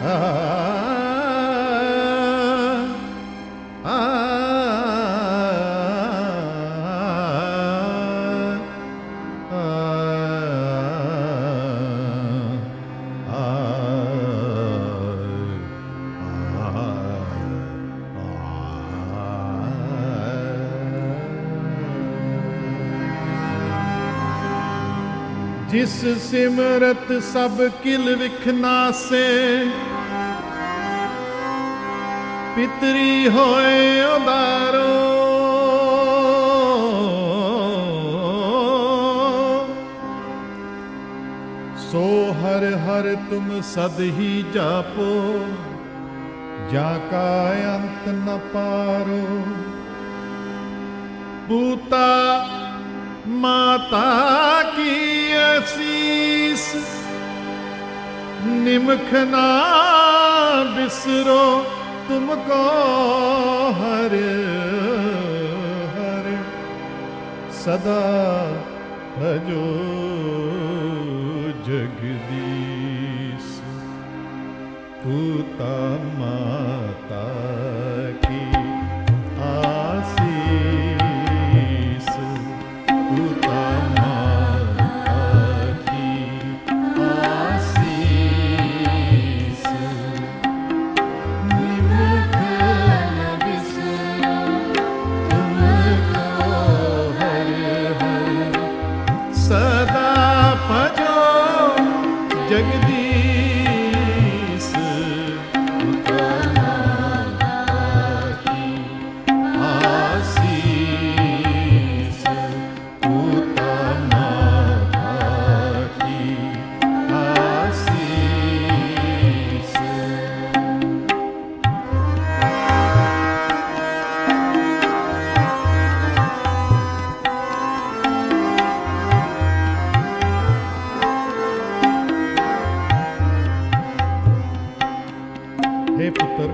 जिस सिमरत सब किल विखनासे, पितरी होए उदारो। सो हर हर तुम सद ही जापो, जाका अंत न पारो। पूता माता की असीस, निमख ना बिसरो तुमको हर हर। सदा भजो जगदीश। पूता माता की आसीस, पूता माता की आसीस। निमख न बिसरो तुमको हर हर। सदा भजो जगदीश। पूता माता की आसीस, पूता माता की आसीस। हे पुत्र,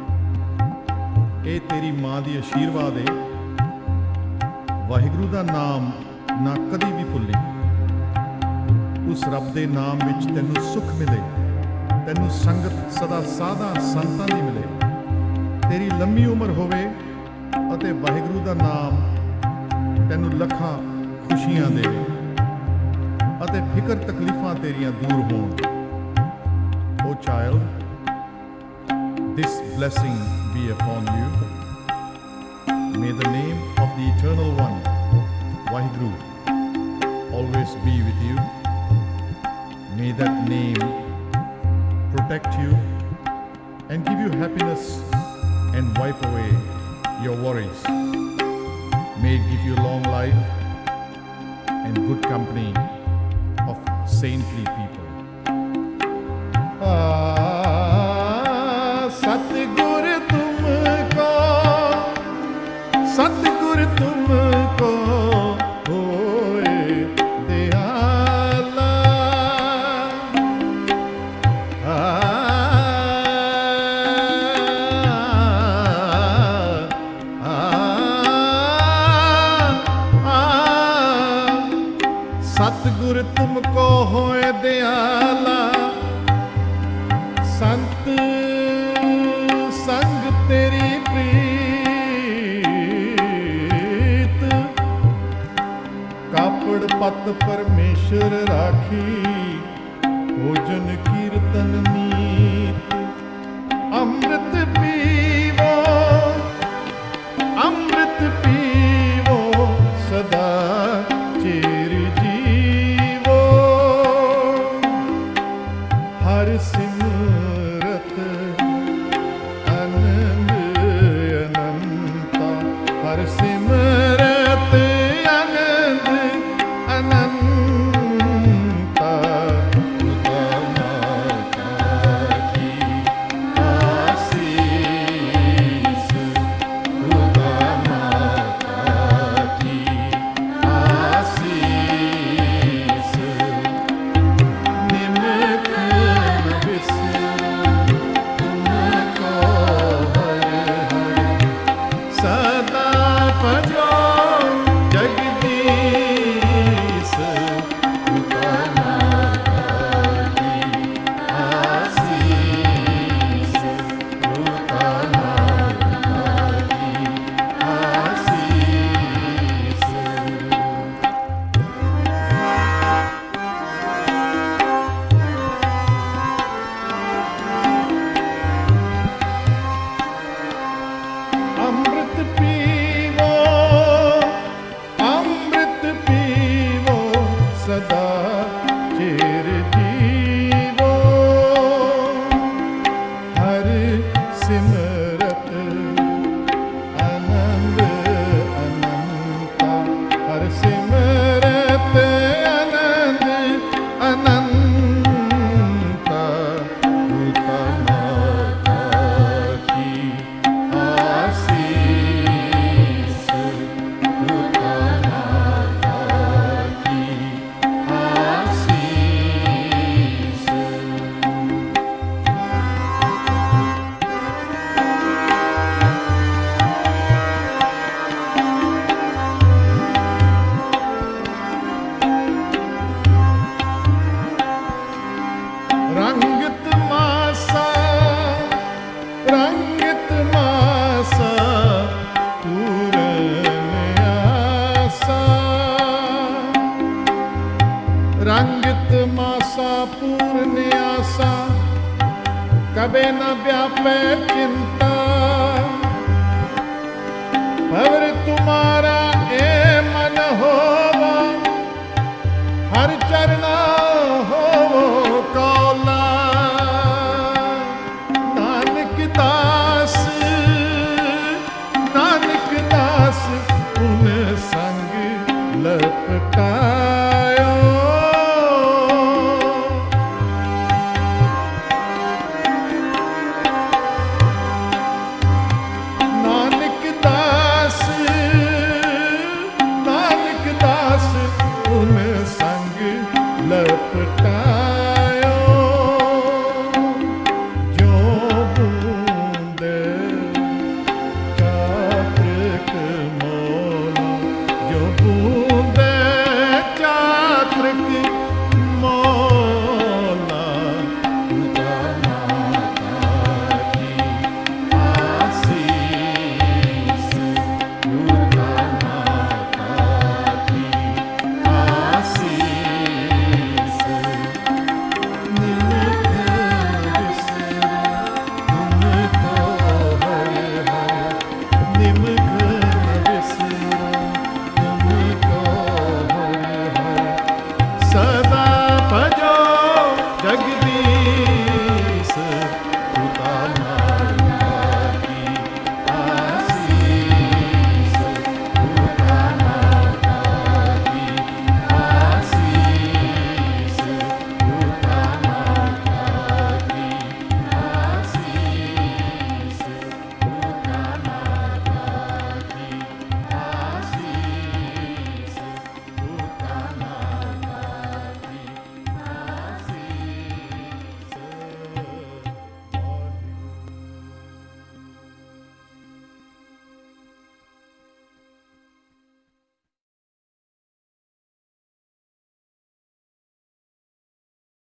ਇਹ ਤੇਰੀ ਮਾਂ ਦੀ ਆਸ਼ੀਰਵਾਦ ਹੈ। ਵਾਹਿਗੁਰੂ ਦਾ ਨਾਮ ਨਾ ਕਦੀ ਵੀ ਭੁੱਲੀ। ਉਸ ਰੱਬ ਦੇ ਨਾਮ ਵਿੱਚ ਤੈਨੂੰ ਸੁੱਖ ਮਿਲੇ, ਤੈਨੂੰ ਸੰਗਤ ਸਦਾ ਸਾਧਾਂ ਸੰਤਾਂ ਦੀ ਮਿਲੇ। ਤੇਰੀ ਲੰਮੀ ਉਮਰ ਹੋਵੇ ਅਤੇ ਵਾਹਿਗੁਰੂ ਦਾ ਨਾਮ ਤੈਨੂੰ ਲੱਖਾਂ ਖੁਸ਼ੀਆਂ ਦੇਵੇ ਅਤੇ ਫਿਕਰ ਤਕਲੀਫਾਂ ਤੇਰੀਆਂ ਦੂਰ ਹੋਣ। O child, this blessing be upon you. May the name of the Eternal One, Vaheguru, always be with you. May that name protect you and give you happiness and wipe away your worries. May it give you long life and good company of saintly people. सतगुर तुमको, सतगुर तुमको होए दयाला। सतगुर तुमको होए दयाला। संत संग तेरी प्रीत, कापड़ पत परमेश्वर राखी। भोजन कीर्तन मीत, अमृत पीवो, अमृत पीवो सदा चिर जीवो। हर सिमरत आनंद अनंता, हर सिमरत आनंद अनंता। पूता माता कबे न व्यापे चिंता, पवर तुम्हारा ए मन होवा, हर चरना